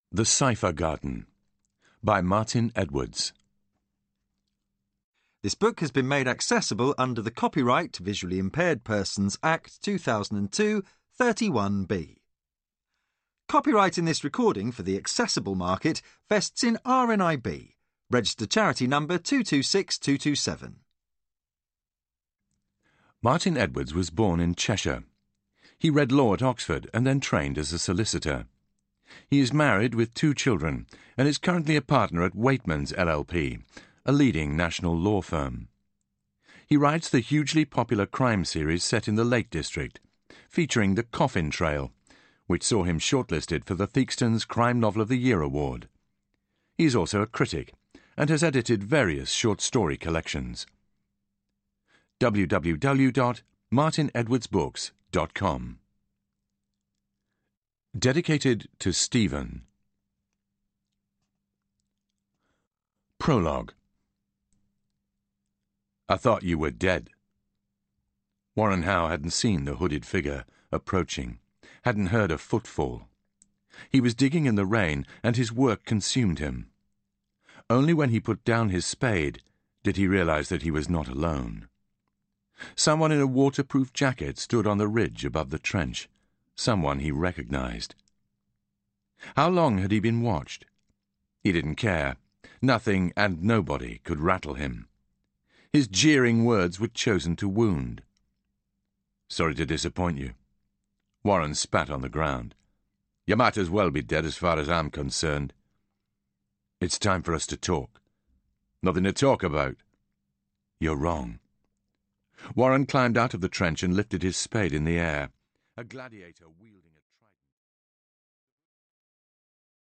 The Cipher Garden by Martin Edwards. This book has been made accessible under the Copyright Visually Impaired Persons Act 2002, 31B. Copyright in this recording for the accessible market vests in RNIB, registered charity number 226227. Martin Edwards was born in Cheshire. He read law at Oxford and then trained as a solicitor. He is married with 2 children and is currently a partner at Waitmans LLP, a leading national law firm. He writes the hugely popular crime series set in the Lake District, featuring The Coffin Trail, which saw him shortlisted for the Theakston's Crime Novel of the Year award. He is also a critic and has edited various short story collections. www.martinedwardsbooks.com. Dedicated to Stephen. Prologue. I thought you were dead. Warren Howe hadn't seen the hooded figure approaching, hadn't heard a footfall. He was digging in the rain, and his work consumed him. Only when he put down his spade did he realize that he was not alone. Someone in a waterproof jacket stood on the ridge above the trench, someone he recognized. How long had he been watched? He didn't care. Nothing and nobody could rattle him. His jeering words were chosen to wound. Sorry to disappoint you. Warren spat on the ground. You might as well be dead as far as I'm concerned. It's time for us to talk. Nothing to talk about. You're wrong. Warren climbed out of the trench and lifted his spade in the air. A gladiator wielding a